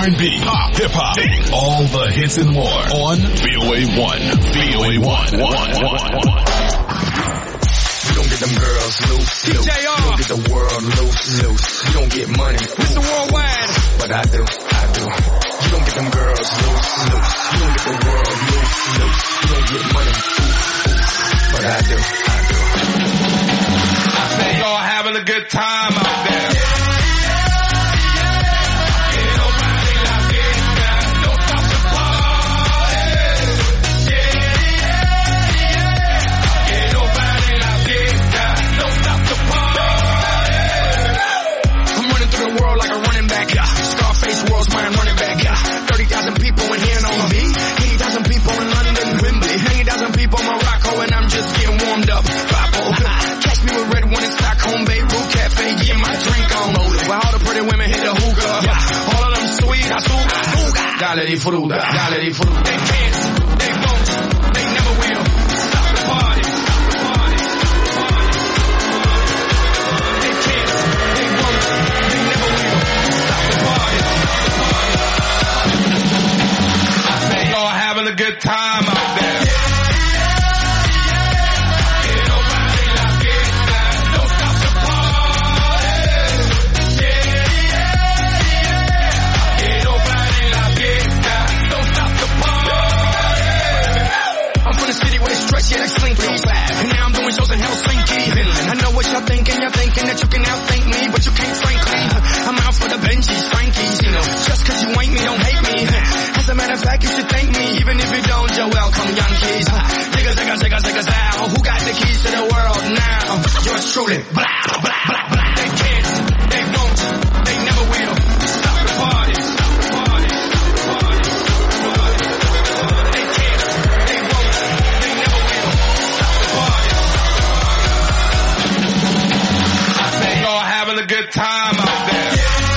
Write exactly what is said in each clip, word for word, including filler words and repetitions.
R and B, pop, hip-hop, all the hits and more on V O A one. V O A one. You don't get them girls loose, loose. You don't get the world loose, loose. You don't get money, Mister Worldwide. But I do, I do. You don't get them girls loose, loose. You don't get the world loose, loose. You don't get money, but I do, I do. I say y'all having a good time out there. Dale disfruta, dale disfruta. They can't, they won't, they never will. Stop the party, stop the party, stop the party. They can't, they won't, they never will. Stop the party, stop the party. I say y'all having a good time out there. Thinking, you're thinking that you can outthink me, but you can't, frankly. I'm out for the Benjis, Frankies, you know. Just cause you ain't me, don't hate me. As a matter of fact, you should thank me, even if you don't, you're welcome, Yankees. Zigga, zigga, zigga, zigga, zow. Who got the keys to the world now? Yours truly. Blah, blah, blah, blah. They can't, they won't, they never will. Stop the party, stop the party, stop the party, stop the party. They can't, they won't, they never will. Stop the party. Y'all having a good time out there.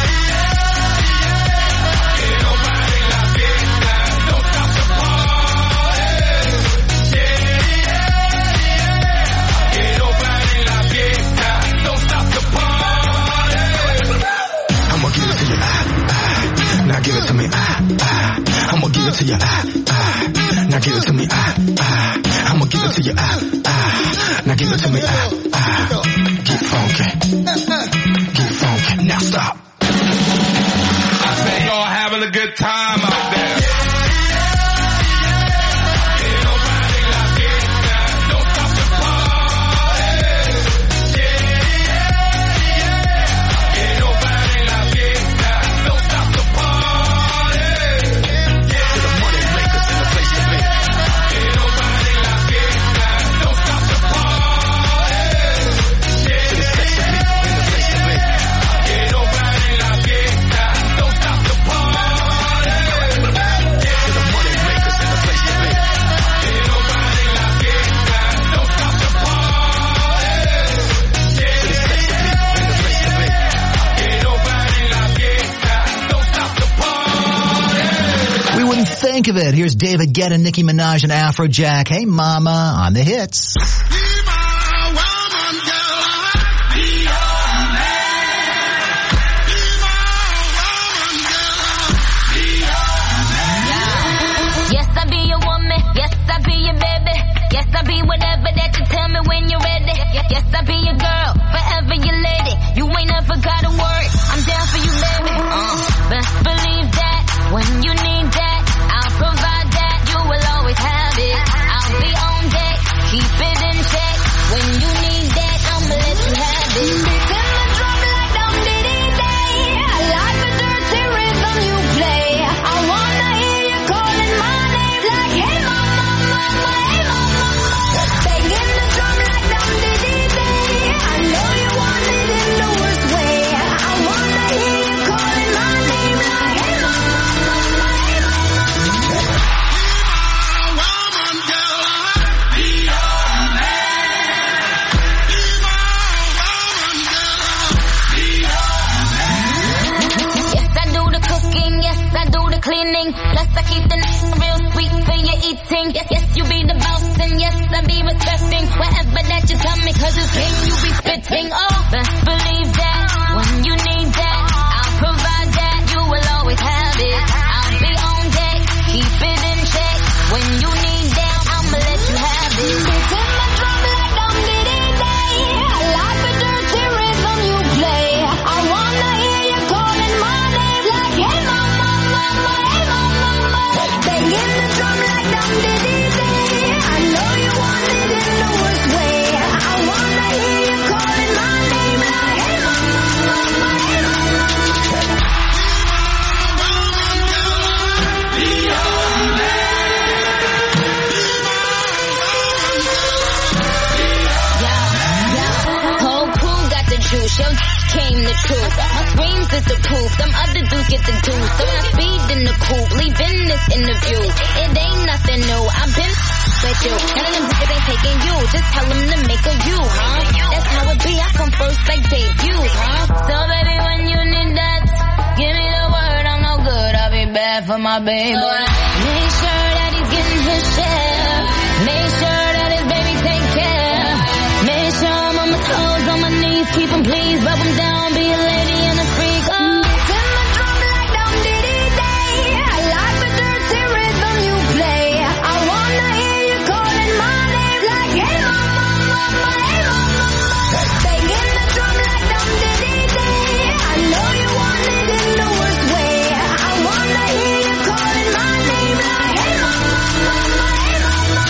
I'ma give it to you, ah, ah. Now give it to me, ah, ah. I'ma give it to you, ah, ah. Now give it to me, ah, ah. I'ma give it to you, ah, ah. Now give it to me, ah, ah. Get funky. Get funky. Now stop. I say y'all having a good time out there. Think of it. Here's David Guetta, Nicki Minaj, and Afrojack. Hey, mama, on the hits. Yes, I be your woman. Yes, I be your baby. Yes, I be whatever that you tell me when you're ready. Yes, I be your girl, forever your lady. You ain't never gotta worry. I'm down for you, baby. Uh, best believe that when you need that, I'll provide that, you will always have it. I'll be on deck, keep it in check. When you need that, I'ma let you have it. Beating the drum like I'm Diddy Day. I like the dirty rhythm you play. I wanna hear you calling my name like, hey mama, mama, hey mama, mama. Banging the drum like I'm Diddy Day. I know you want it in the worst way. I wanna hear you calling my name like, hey mama, mama, hey mama. Cleaning, plus I keep the n- real sweet for your eating. Yes, yes, you be the boss, and yes, I be respecting whatever that you tell me, cause it's king you be spitting. Oh, best believe that when you need that, I'll provide that, you will always have it. coupe, them other dudes get the juice. So when I speed in the coupe, leaving this interview, it ain't nothing new. I've been with you, none of them bitches ain't taking you. Just tell them to make a you, huh? That's how it be. I come first like debut, huh? So baby, when you need that, give me the word. I'm no good. I'll be bad for my baby. Make sure that he's getting his share. Make sure that his baby take care. Make sure I'm on my toes, on my knees, keep him please, rub him down, be a lady and a freak. Oh. Spin my drum like Dum Diddy Day. I like the dirty rhythm you play. I wanna hear you calling my name like, hey mama, mama, hey mama, mama. Banging the drum like Dum Diddy Day. I know you want it in the worst way. I wanna hear you calling my name like, hey mama, mama, hey mama.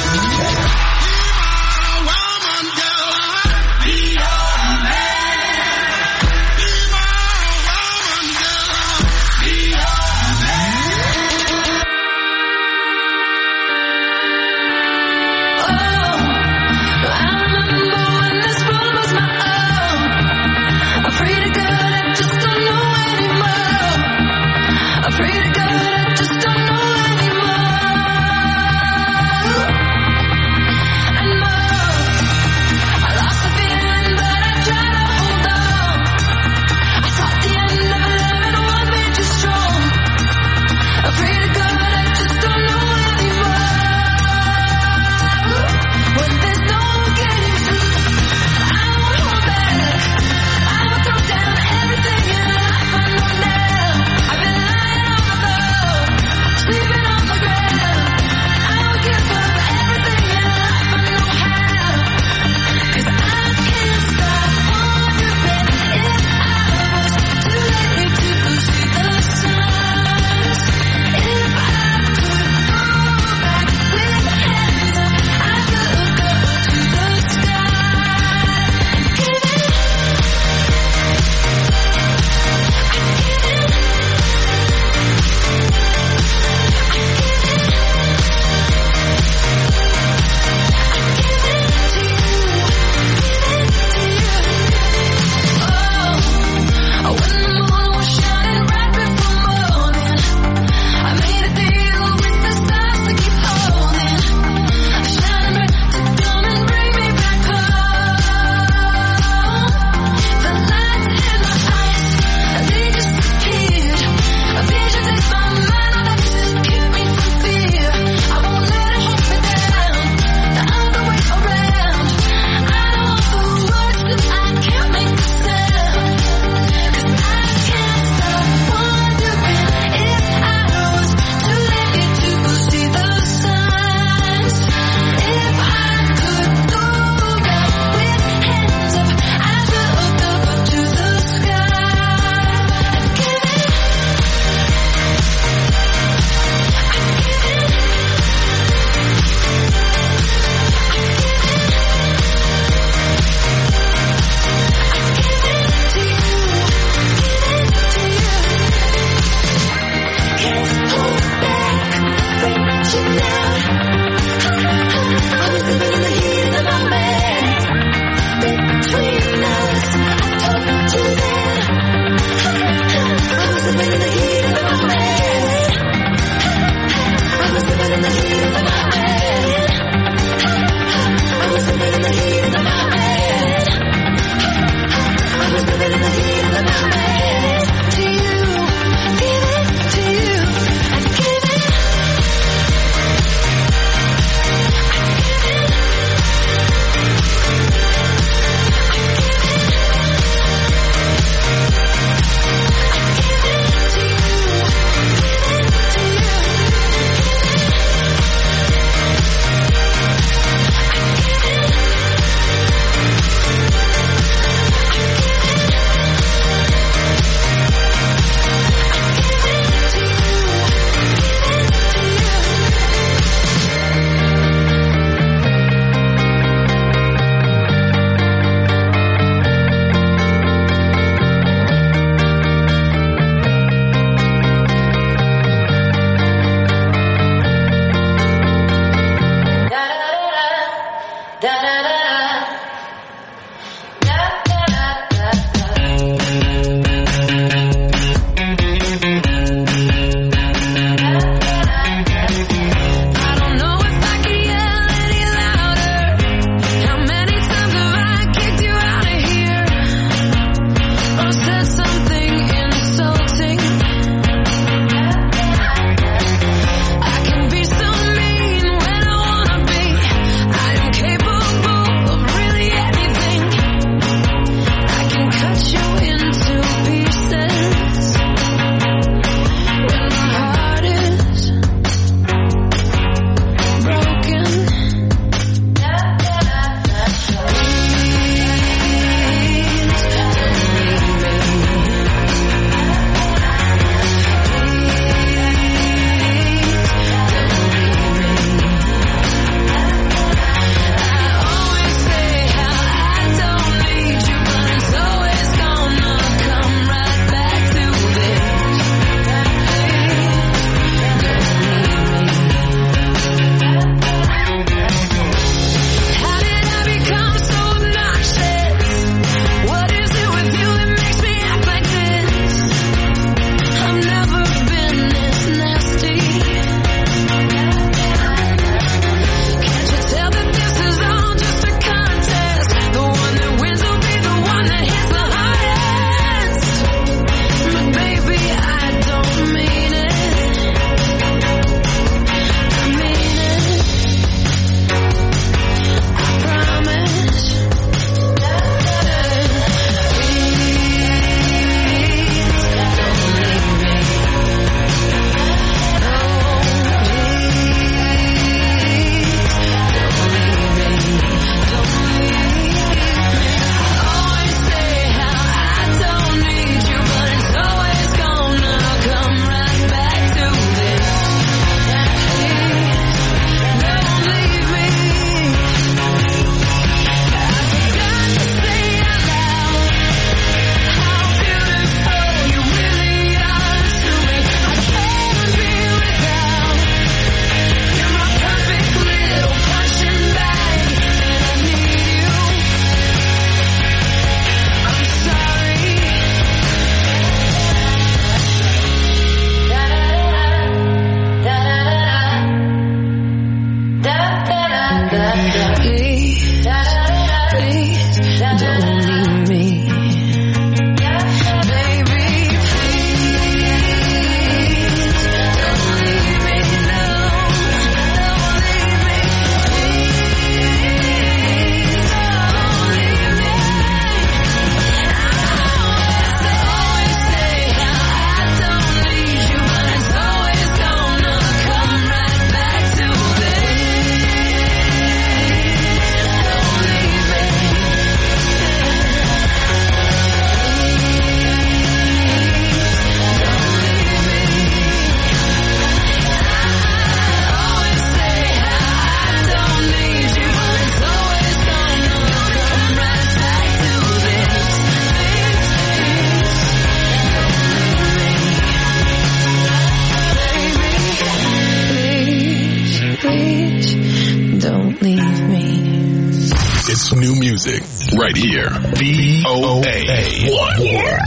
new music right here. V O A one.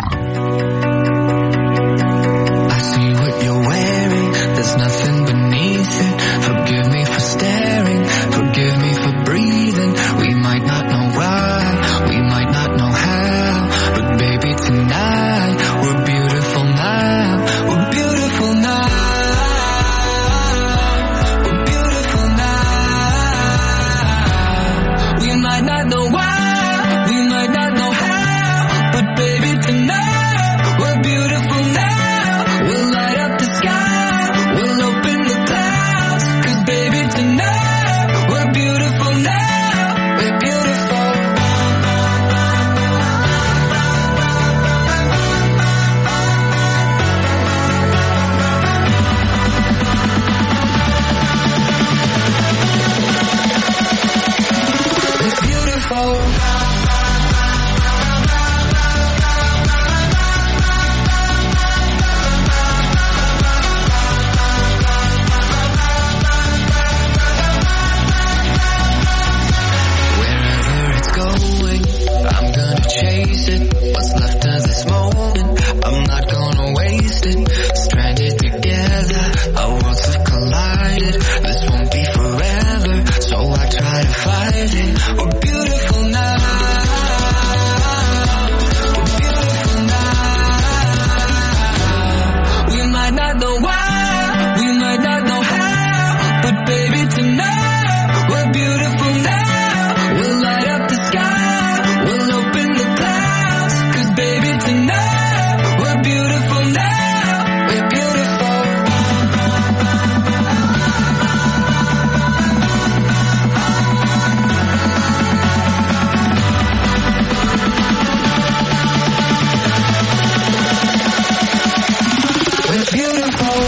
I see what you're wearing, there's nothing beneath it. Forgive me for staring, forgive me for breathing. We might not know why, we might not know how, but baby tonight, we're beautiful now, we're beautiful now. We're beautiful now. We might not know why, we might not know how, but baby tonight, we're beautiful now. We'll light up the sky, we'll open the clouds, 'cause baby tonight, we're beautiful now, we're beautiful. It's beautiful. Wherever it's going, I'm gonna chase it. What's left of this moment, I'm not gonna waste it. Stranded together, our worlds have collided. This won't be forever, so I try to fight it. We're beautiful now. We're beautiful now. We might not know why, we might not know how, but baby tonight, we're beautiful now. We'll light up the sky, we'll open the clouds, 'cause baby tonight, we're beautiful now, we're beautiful. We're beautiful.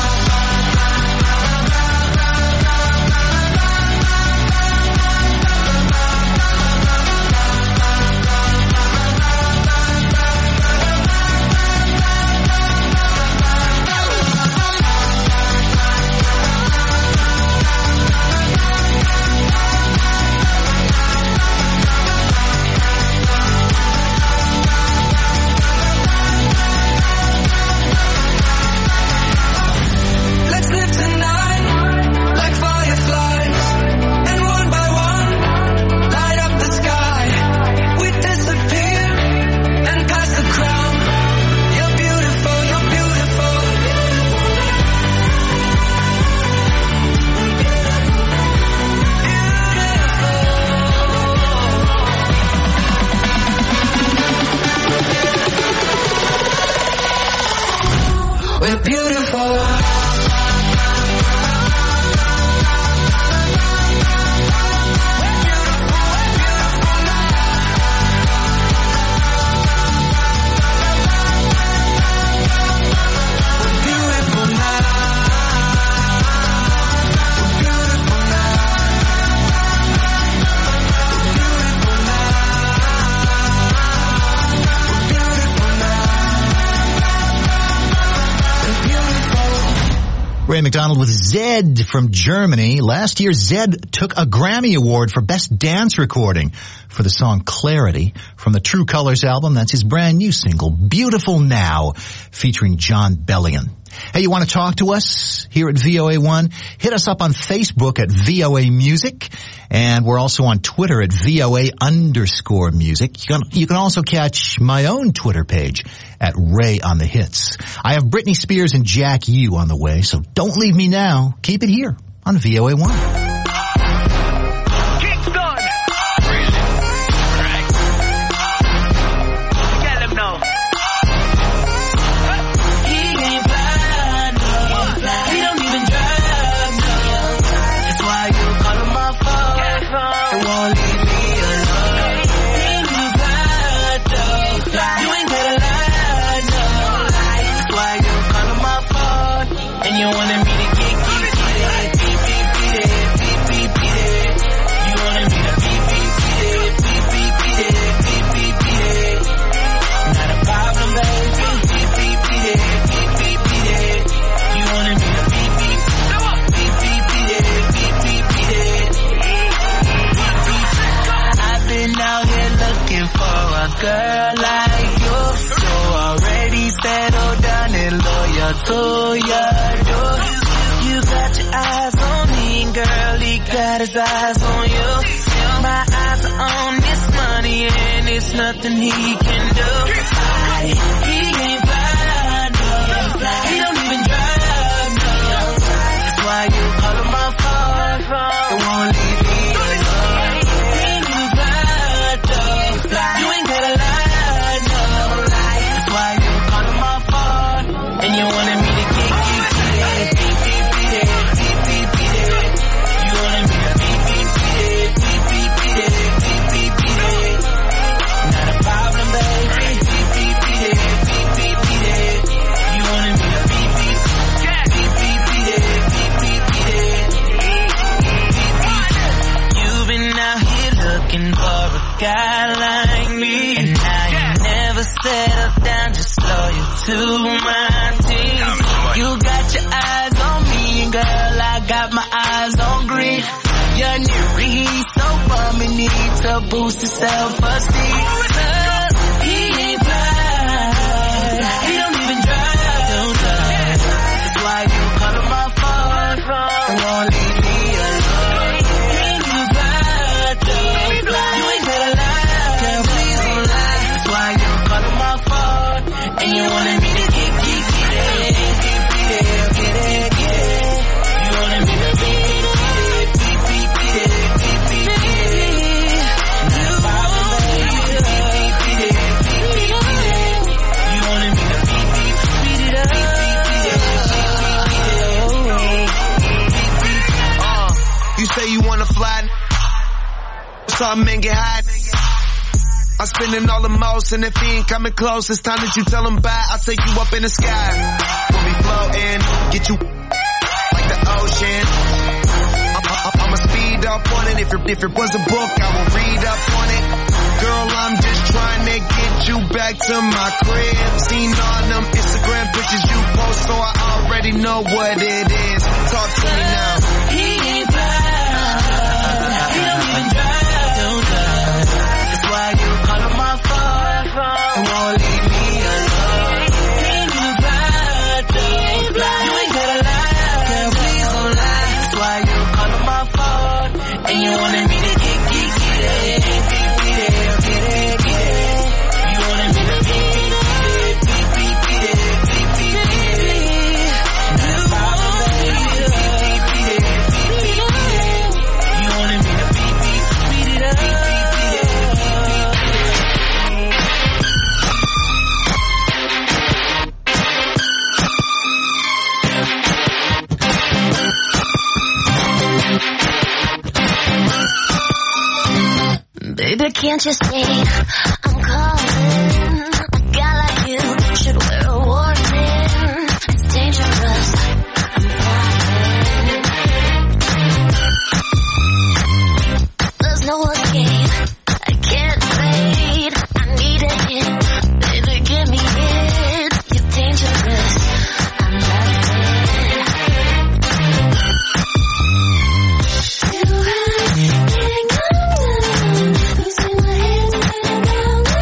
Let's live tonight like fireflies, and one by one, light up the sky. We disappear and pass the crown. You're beautiful, you're beautiful. We're beautiful. Beautiful now. We're beautiful now. Beautiful now. We're beautiful now. We're beautiful. Ray McDonald with Zed from Germany. Last year, Zed took a Grammy Award for Best Dance Recording for the song Clarity from the True Colors album. That's his brand new single, Beautiful Now, featuring John Bellion. Hey, you want to talk to us here at V O A one? Hit us up on Facebook at V O A Music, and we're also on Twitter at V O A underscore music. You can, you can also catch my own Twitter page at Ray on the Hits. I have Britney Spears and Jack U on the way, so don't leave me now. Keep it here on V O A one. You wanted me to get, get, get it, beat, beat, beat it, beat, beat, beat it. You wanted me to beat, beat, beat it, beat, beat, beat it, beat, beat, beat it. Not a problem, baby. Beat, beat, beat it, beat, beat, beat it. You wanted me to beat, beat, beat, beat, beat it, beat, beat, beat it. Beat, beat. I've been your door. You got your eyes on me, and girl, he got his eyes on you. My eyes are on this money, and it's nothing he can do. I, he ain't fly, no. He don't even drive, no. That's why you call him my phone. It won't leave me alone. He ain't even fly, no. You ain't gotta lie, no. That's why you call him my phone, and you wanted me to get you beat it, beat, beat, beat it, beat, beat, beat it. You wanted me to beat, beat, beat it, beat, beat, beat it, beat, beat, beat it. Not a problem, baby. Beat, beat, beat it, beat, beat, beat it. You wanted me to beat, beat, beat, beat, beat it, beat, beat, beat it. Beat, beat. You've been out here looking for a guy like me, and now you never settle down, just loyal to my team. You got your eyes on me, and girl, I got my eyes on green. Your new he's so bum and need to boost his self-esteem. He ain't fly, he don't even drive, don't drive. That's why you call him my phone, and won't leave me alone. He ain't even fly, don't fly. You ain't gotta lie, girl, please don't lie. That's why you call him my phone, and you wanted me to get, get, get it, get, get it, get it, get it. You wanted me to beat, beat, beat, beat, beat it, beat, beat, beat it. Not a problem, baby. Beat, beat, beat it, beat, beat, beat it. You wanted me to beat, beat, beat it up, beat, beat, beat it, beat, beat, beat it. Uh, you say you wanna fly, something and get hot. I'm spending all the most, and if he ain't coming close, it's time that you tell him bye. I'll take you up in the sky. We'll be floating, get you like the ocean. I'm, I'm, I'ma speed up on it. If it, if it was a book, I will read up on it. Girl, I'm just trying to get you back to my crib. Seen all them Instagram pictures you post, so I already know what it is. Talk to me now. He ain't fly, he don't even drive, don't drive. That's why you call him my phone, and won't leave me alone. He ain't even fly, don't fly. You ain't gotta lie, girl, please don't lie. That's why you call him my phone, and you wanted me to get, get, get it, get, get it, get it, get it. You wanted me to beat, beat, beat, beat, beat it, beat, beat, beat it. Not a problem, baby. Beat, beat, beat it, beat, beat, beat it. You wanted me to beat, beat, beat it up, beat, beat, beat it, Baby, can't you see I'm calling? A guy like you should wear a warning. It's dangerous, I'm falling. There's no escape, I can't fade. I need a hit, baby, give me it. You're dangerous, I'm laughing. Do I think I'm down? Losing my head, turning down.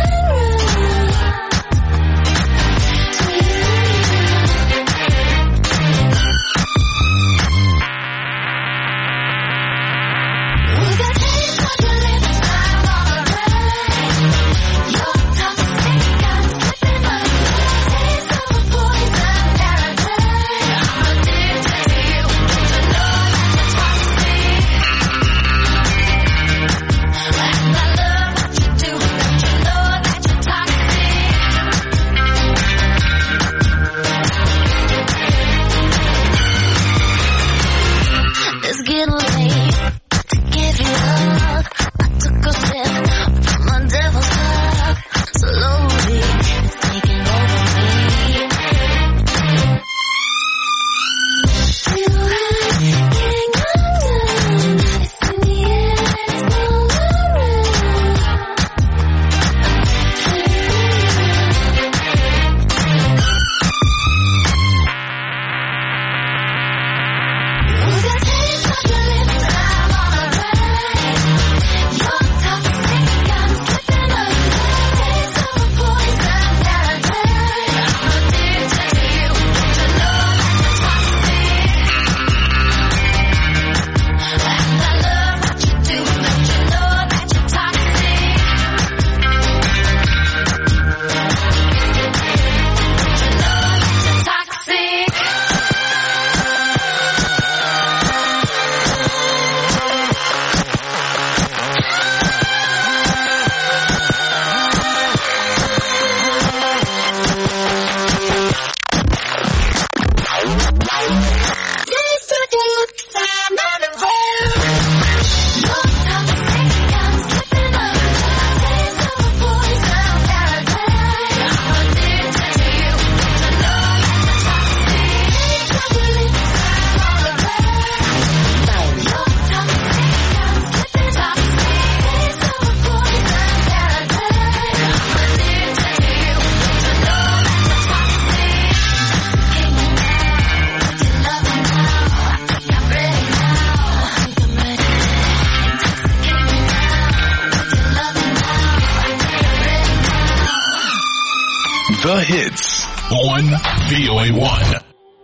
The hits on V O A one.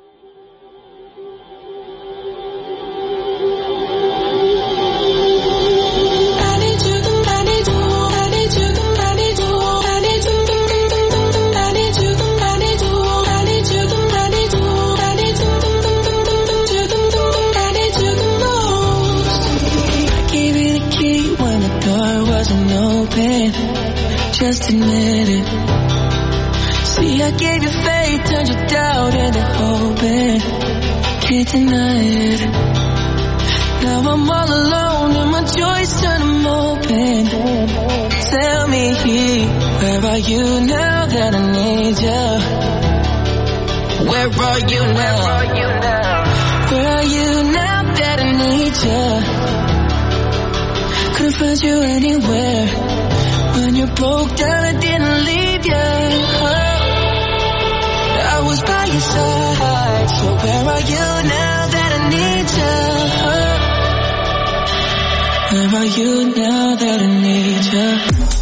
Just admit it. See, I gave you faith, turned your doubt into hope, and can't deny it. Now I'm all alone and my joys turn them open. Tell me, where are you now that I need you? Where are you now? Where are you now that I need you? Couldn't find you anywhere. When you broke down, I didn't leave you. I was by your side. So where are you now that I need you? Where are you now that I need you?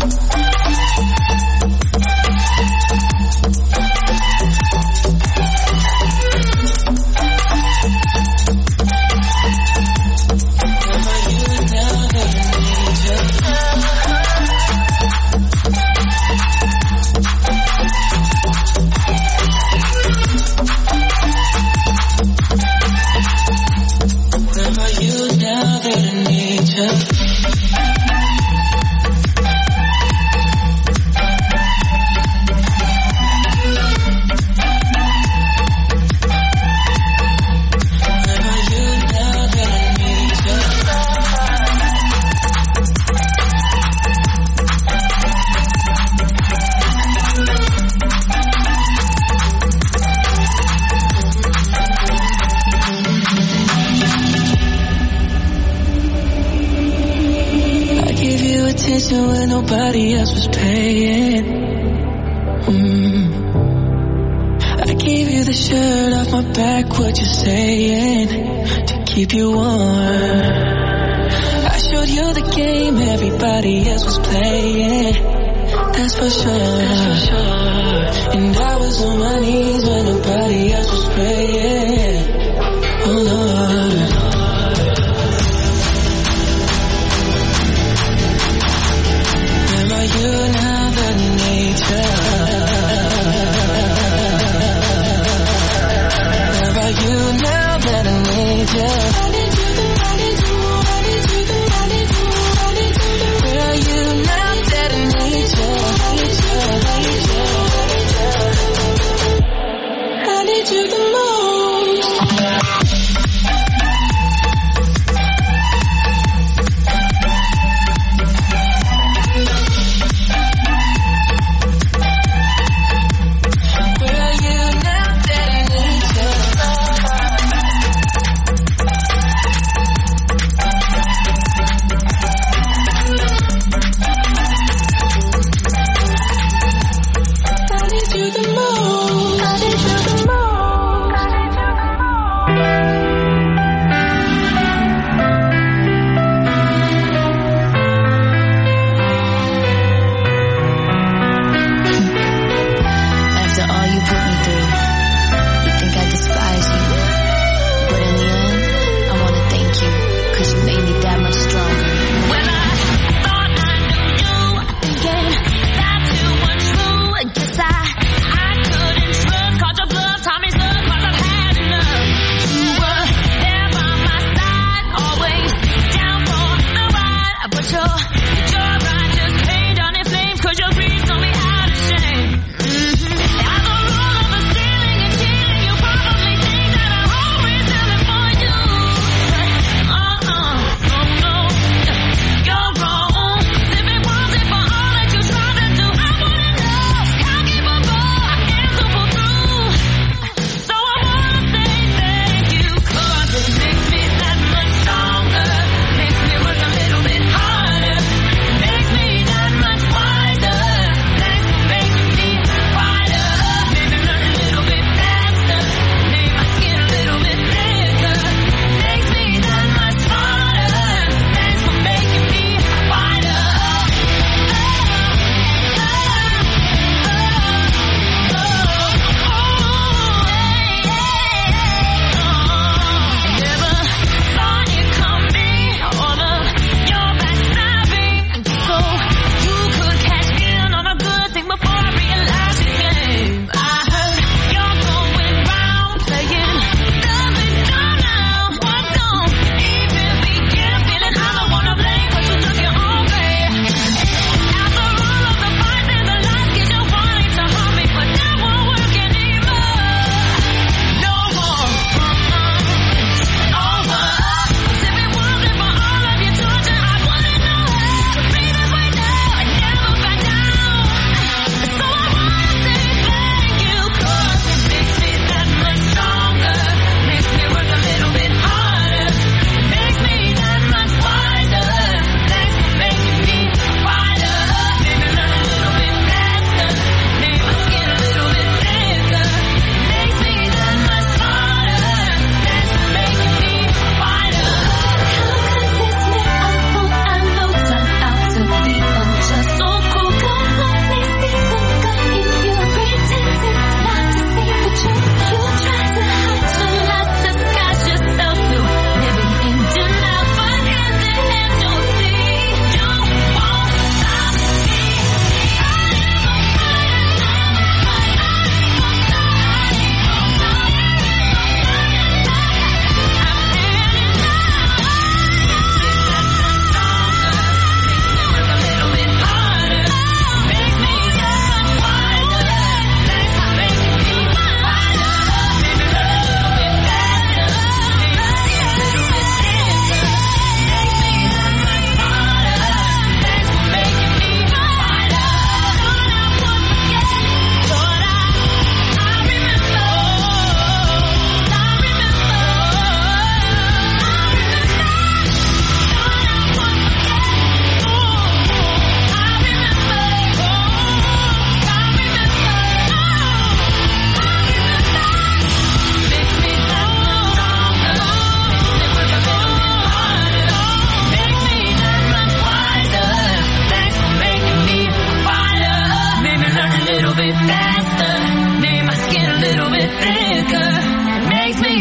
When nobody else was paying. mm. I gave you the shirt off my back, what you saying, to keep you warm. I showed you the game everybody else was playing. That's for sure, That's for sure. And I was on my knees when nobody else was praying. Oh Lord, you now that I need you. Where are you now that I need you? Where are you now that I need you? I need you the most.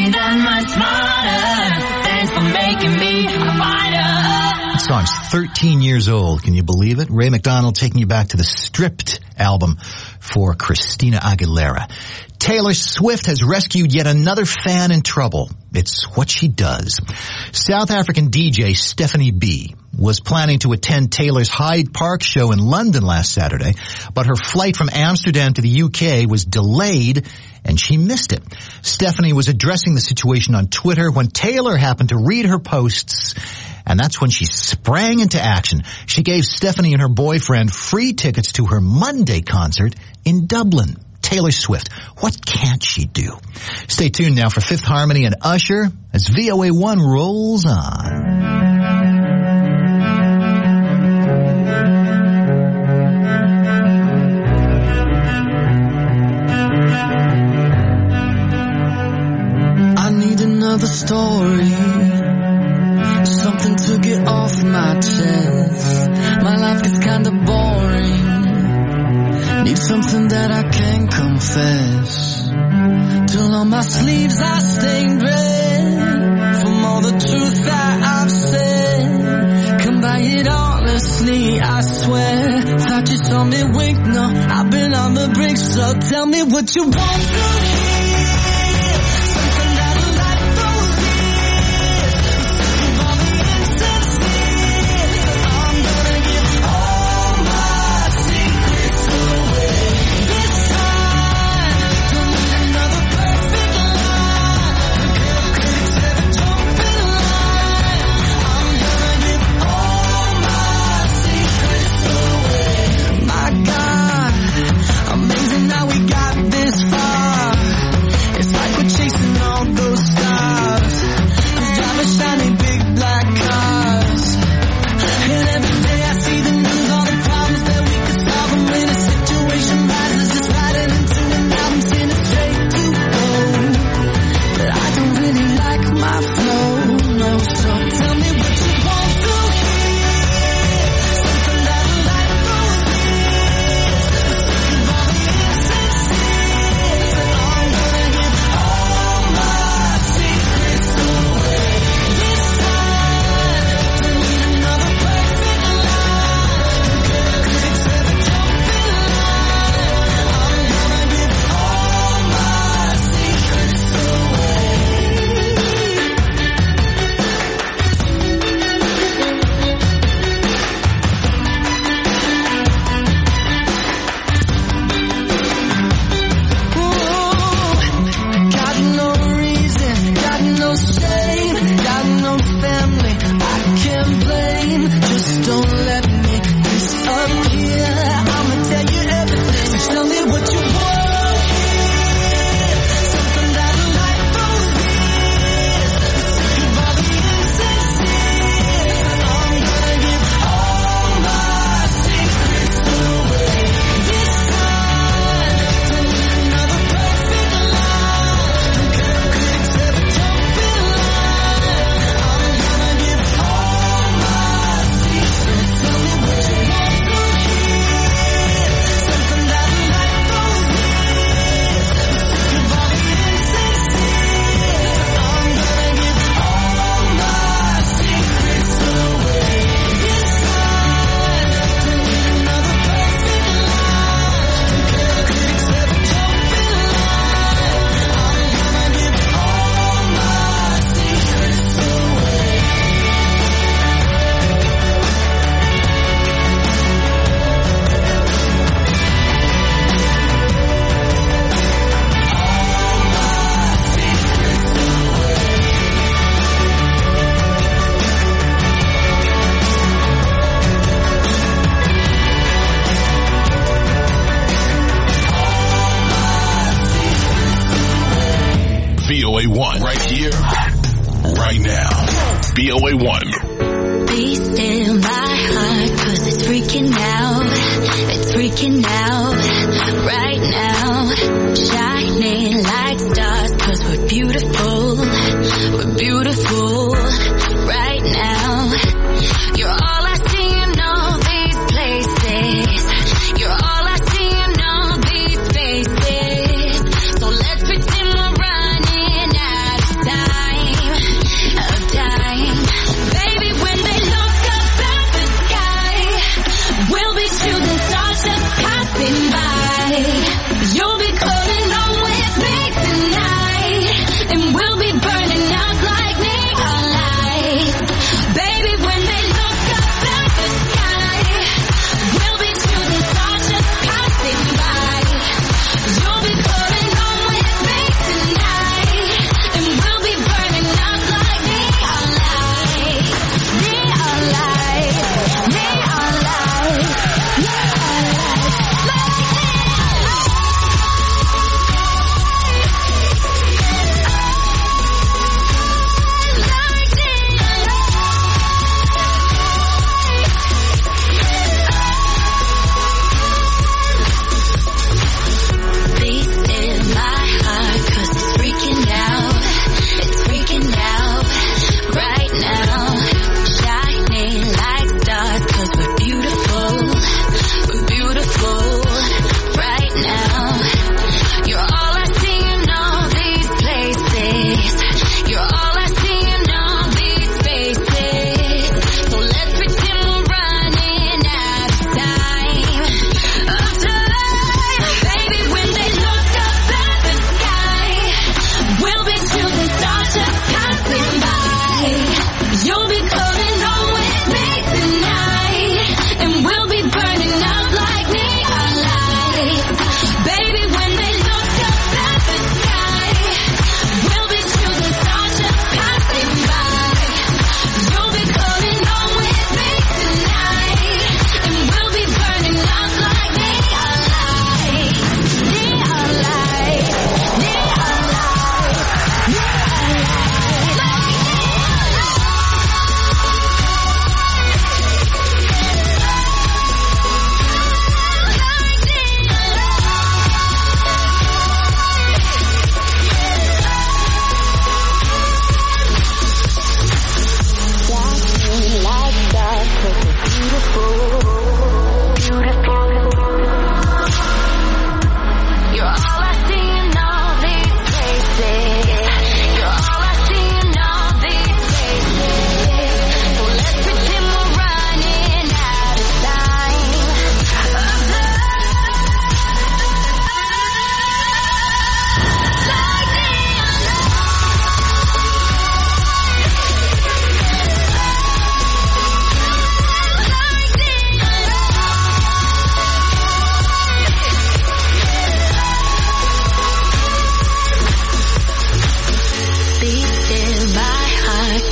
me that much smarter. Thanks for making me a fighter. The song's thirteen years old. Can you believe it? Ray McDonald taking you back to the Stripped album for Christina Aguilera. Taylor Swift has rescued yet another fan in trouble. It's what she does. South African D J Stephanie B was planning to attend Taylor's Hyde Park show in London last Saturday, but her flight from Amsterdam to the U K was delayed and she missed it. Stephanie was addressing the situation on Twitter when Taylor happened to read her posts, and that's when she sprang into action. She gave Stephanie and her boyfriend free tickets to her Monday concert in Dublin. Taylor Swift, what can't she do? Stay tuned now for Fifth Harmony and Usher as V O A one rolls on. I need another story, something to get off my chest. My life is kinda boring. Need something that I can confess. Till on my sleeves I stained red from all the truth that I've said. Come by it honestly, I swear. Thought you saw me wink, no, I've been on the brink. So tell me what you want to hear. Something that'll light those years. Sick of all the insincere. I'm gonna give all my secrets away. This time, don't need another perfect line. Critics ever jump in line. I'm gonna give all my secrets away. My God, amazing how we got this far. It's like we're chasing all those stars. Who's driving shiny big black cars? And every day I see the news, all the problems that we could solve. And when a situation rises, just riding into an album, send it straight to gold. But I don't really like my flow, no. So tell me what you want to hear. Something that'll light those years. Sick of all the insincere. I'm gonna give all my secrets away. This time, don't need another perfect line. Critics ever jump in line. I'm gonna give all my secrets away. Ooh, got no reason, got no shame, got no family I can't blame. Just don't let me disappear. I'ma tell you everything. So tell me what you want. Something that'll light those years. Sick of all the insincere. I'm gonna give all my secrets away. This time, don't need another perfect line. Critics ever jump in line. I'm gonna give all my secrets. Tell me what you want to hear. Something that'll light those years. Sick of all the insincere. I'm gonna give all my secrets away. This time, don't need another perfect line. Critics ever jump in line. I'm gonna give all my secrets away. V O A one right here, right now. V O A one. Be still my heart, cause it's freaking out. It's freaking out right now. Shining like stars, cause we're beautiful. We're beautiful right now. You're all I see in all these places. You're all I see in all these faces. So let's pretend we're running out of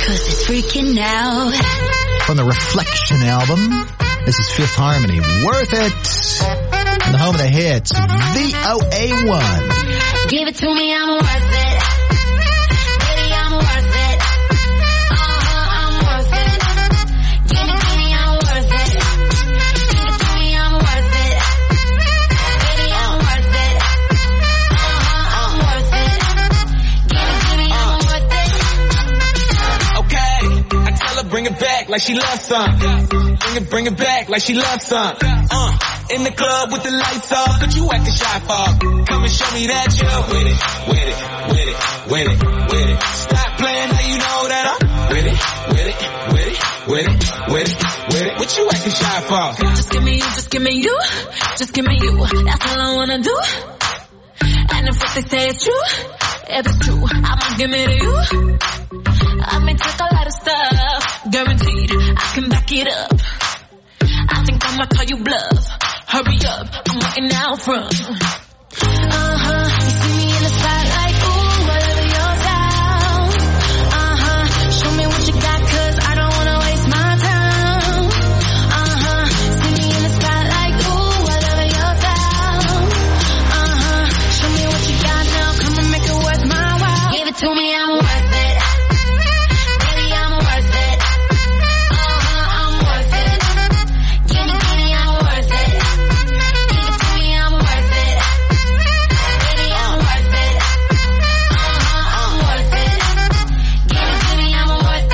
'cause it's freaking out. From the Reflection album, this is Fifth Harmony. Worth it. And the home of the hits, V O A one. Give it to me, I'm worth it. Baby, I'm worth it. Uh-huh, I'm worth it. Give it to me, I'm worth it. Give it to me, I'm worth it. Baby, I'm worth it. Uh-huh, I'm worth it. Give it to me, I'm worth it. Okay, I tell her bring it back like she loves some. Bring it, bring it back like she loves some. Uh, in the club with the lights off, but you acting shy for. Come and show me that you're with it, with it, with it, with it, with it. Stop playing now you know that I'm with it, with it, with it, with it, with it, with it. What you acting shy for? Just give me you, just give me you, just give me you. That's all I wanna do. And if what they say is true, if it's true, I'ma give it to you. I may take a lot of stuff, guaranteed I can back it up. I think I'ma call you bluff. Hurry up, I'm waiting out front. Uh-huh, you see me in the spotlight, ooh, I love your style. Uh-huh, show me what you got, 'cause I don't wanna waste my time. Uh-huh, see me in the spotlight, ooh, I love your style. Uh-huh, show me what you got now, come and make it worth my while. Give it to me, I'm worth it. Baby, I'm worth it. Uh-huh, I'm worth it. Give it to me, I'm worth it. Give it to me, I'm worth it. Baby, I'm worth it. Uh-huh, I'm worth it. Give it to me, I'm worth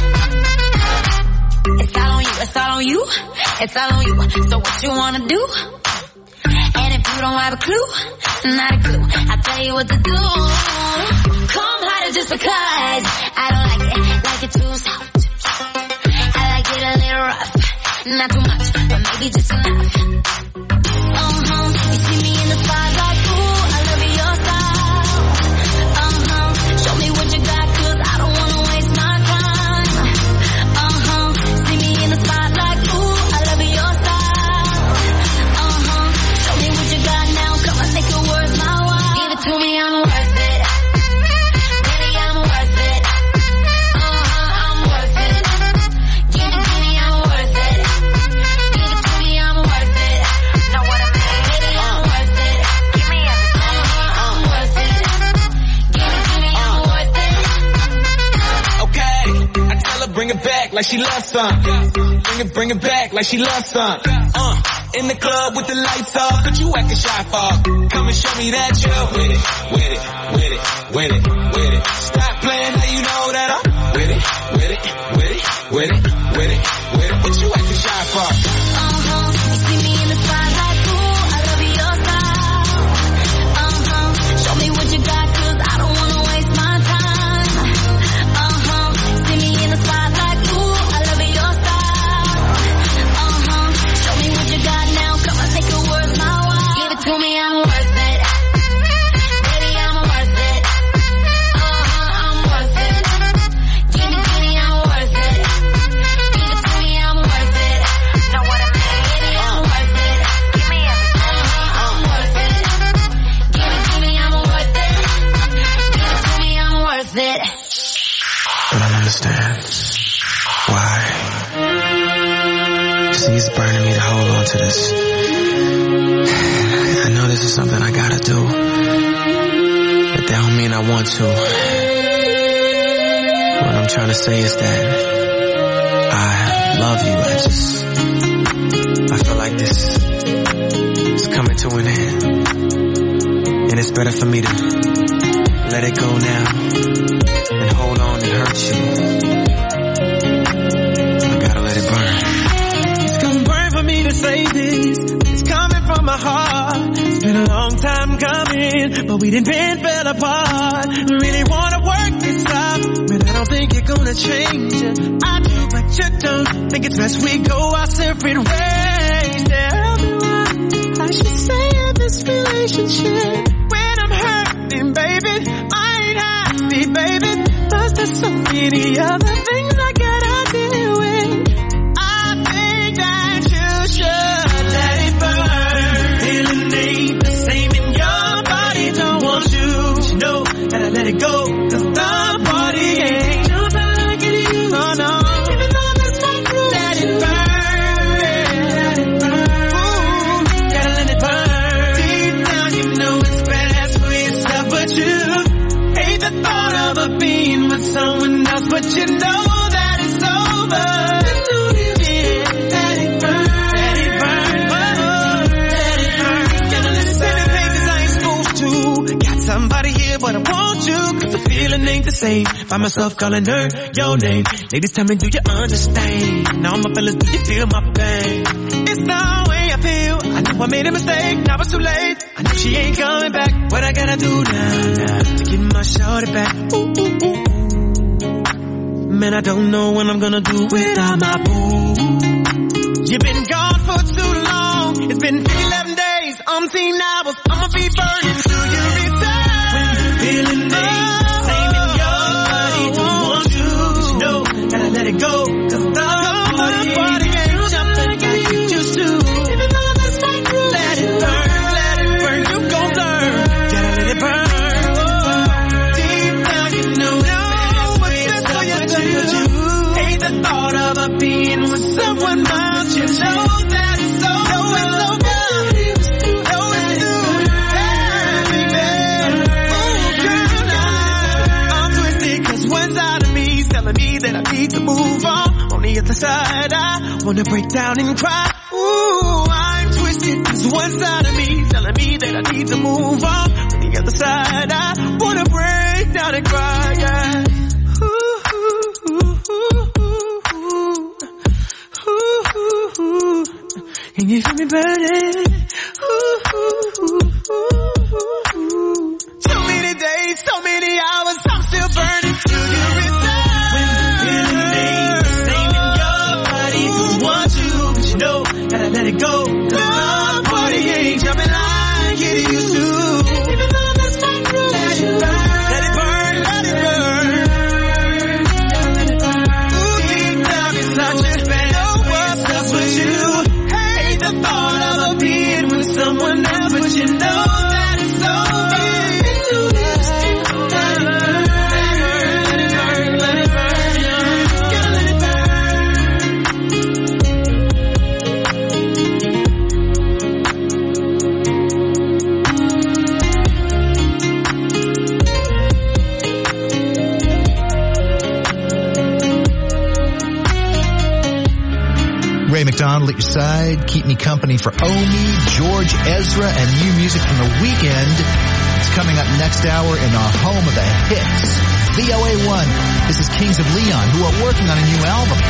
it. It's all on you, it's all on you, it's all on you. So what you wanna do? And if you don't have a clue, not a clue, I'll tell you what to do. Come harder just because I don't like it, like it too soft. I like it a little rough, not too much, but maybe just enough. Uh-huh, you see me in the spotlight, ooh, I love your style. Uh-huh, show me what you got, 'cause I don't wanna waste my time. Uh-huh, see me in the spotlight, ooh, I love your style. Uh-huh, show me what you got now, come on, make it worth my while. Give it to me, I'm worth it. Baby, I'm worth it. Uh-huh, I'm worth it. Give it to me, I'm worth it. Give it to me, I'm worth it. Know what I mean? Baby, I'm worth it. Give me everything. Uh-huh, I'm worth it. Give it to me, I'm worth it. Okay, I tell her bring it back like she loves some. Bring it, bring it back like she loves some. Uh, in the club with the lights off, but you acting shy for. Come and show me that you're with it, with it, with it, with it, with it. Stop playing now you know that I'm with it, with it, with it, with it, with it, with it. What you acting shy for? Uh-huh, you see me in the spotlight, ooh, I love your style. Uh-huh, show me what you got, 'cause I don't wanna waste my time. Uh-huh, see me in the spotlight, ooh, I love your style. Uh-huh, show me what you got now, come on, make it worth my while. Give it to me, I'm worth it. Baby, I'm worth it. Uh-huh, I'm worth it. Give it to me, I'm worth it. Give it to me, I'm worth it. Know what I mean? Baby, I'm worth it. Give me everything. Uh-huh, I'm worth it. Give it to me, I'm worth it. Give it to me, I'm worth it. I don't understand. Why? See, it's burning me to hold on to this. I know this is something I gotta do, but that don't mean I want to. What I'm trying to say is that I love you. I just, I feel like this is coming to an end, and it's better for me to let it go now and hold on and hurt you. I gotta let it burn. It's gonna burn for me to say this. It's coming from my heart. It's been a long time coming, but we done been fell apart. Really wanna work this out, but I don't think you're gonna change it. I do, but you don't. Think it's best we go our separate ways. Tell me what I should say in this relationship. When I'm hurting, baby, I ain't happy, baby. Plus there's so many other things I gotta deal with. I think that you should let it burn. Feeling ain't the same in your body. Don't want you to know that I let it go. 'Cause the party ain't just like it but you know that it's over. Let it burn, let it burn, let it burn. Gotta listen to pages I ain't supposed to. Got somebody here, but I want you, 'cause the feeling ain't the same. Find myself calling her your name. Ladies, tell me, do you understand? Now my fellas, do you feel my pain? It's the way I feel. I know I made a mistake, now it's too late. I know she ain't coming back. What I gotta do now, now to get my shorty back? Ooh, ooh, ooh. Man, I don't know what I'm gonna do without my boo. You've been gone for too long. It's been eleven days, umpteen hours. I'ma be burning till you return. When you're feeling me, same in your body, don't want you. You know, gotta let it go. 'Cause the party, party ain't jumping like you used to. Even though that's not true. Let it burn, let it burn, you gon' learn. Gotta let it burn. Deep down you know, know what's best for you to do. Hate the thought of a being with someone else. You know that it's over. Know it's over. Know it's through. Hey, baby. Oh, girl, now I'm twisted 'cause one side of me's telling me that I need to move on. On the other side, I wanna break down and cry. Ooh, I'm twisted 'cause one side of me telling me that I need to move on. On the other side, I wanna break down and cry. Yeah. Ooh, ooh, ooh, ooh, ooh, ooh. Can you hear me burning? Ooh, ooh, ooh, ooh, ooh. So many days, so many hours, I'm still burning till you return. When you're feeling me, same in your body, don't want you, but you know, gotta let it go. 'Cause the party ain't jumping like it used to. Even though that's not true. Let it burn, let it burn, let it burn. Ooh, deep down inside you, know what's up with you. Hate the thought of a being with someone else, but you know that it's over. Let it burn, let it burn, let it burn, gotta let it burn. Ray McDonald at your side. Keep me company for Omi, George Ezra, and new music from The Weeknd. It's coming up next hour in our home of the hits, V O A one. This is Kings of Leon, who are working on a new album.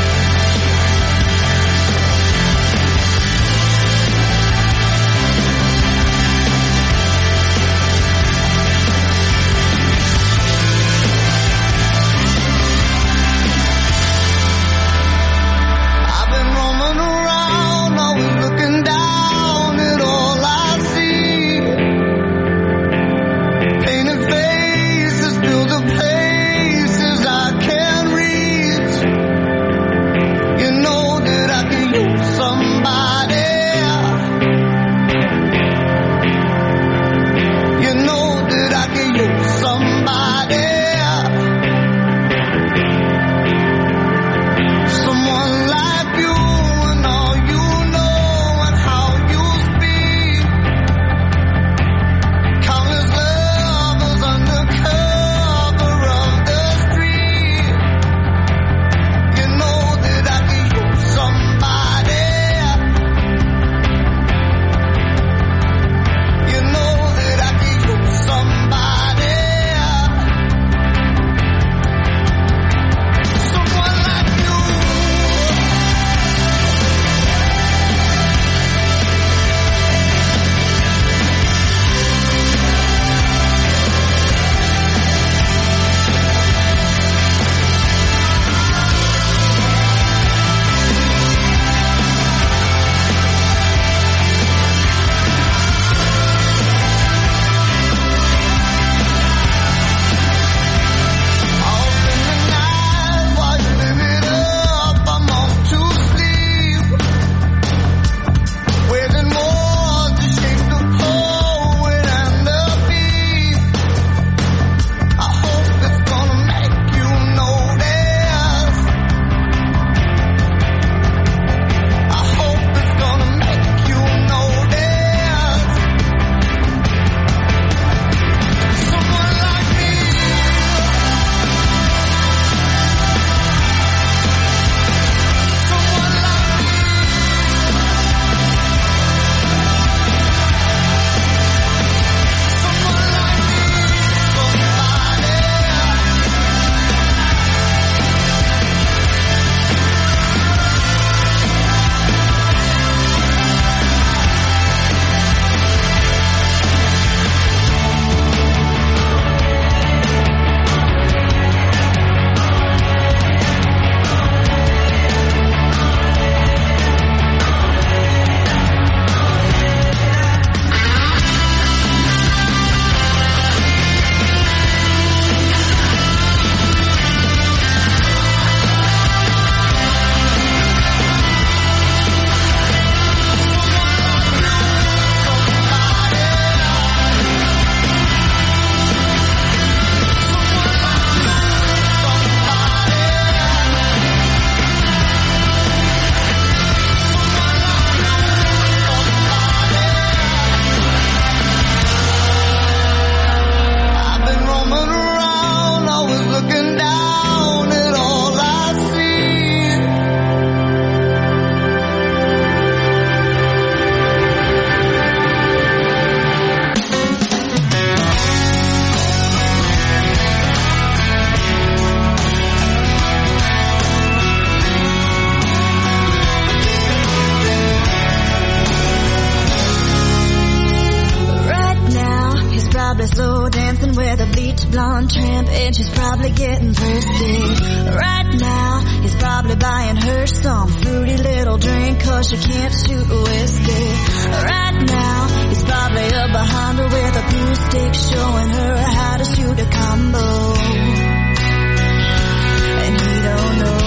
I've been roaming around, always looking down at all I see. Painted faces fill the places I can't reach. on tramp and she's probably getting thirsty. Right now, he's probably buying her some fruity little drink cause she can't shoot whiskey. Right now, he's probably up behind her with a glue stick showing her how to shoot a combo. And he don't know.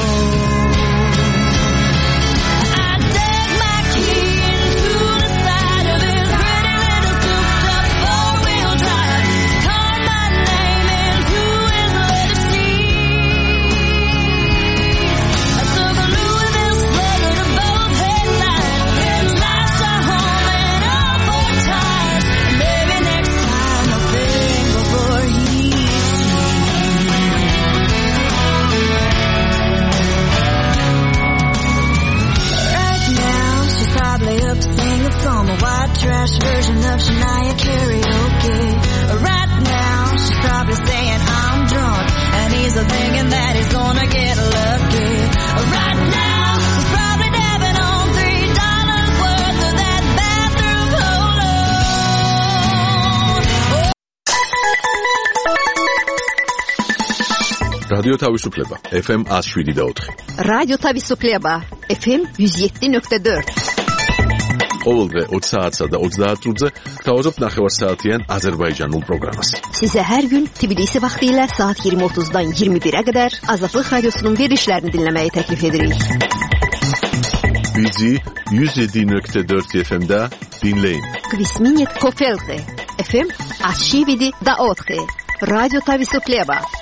Some white trash version of Shania karaoke. Right now, she's probably saying I'm drunk, and he's thinking that he's gonna get lucky. Right now, he's probably dabbing on three dollars worth of that bathroom polo. Radio თავისუფლება F M one oh seven point four. Radio თავისუფლება F M one oh seven point four. ყოველდღე ოცი საათსა და ოცდაათ წუთზე გთავაზობთ ნახევარსაათიან აზერბაიჯანულ პროგრამას. Size her gün Tbilisi vaxtilə saat yirmi otuzdan iyirmi birə qədər Azadlıq Radiosunun verilişlərini dinləməyi təklif edirik. Bizi one oh seven point four F M-də dinləyin. Kvisminit Kofelte F M one oh seven point four. Radio Tavisuklieba.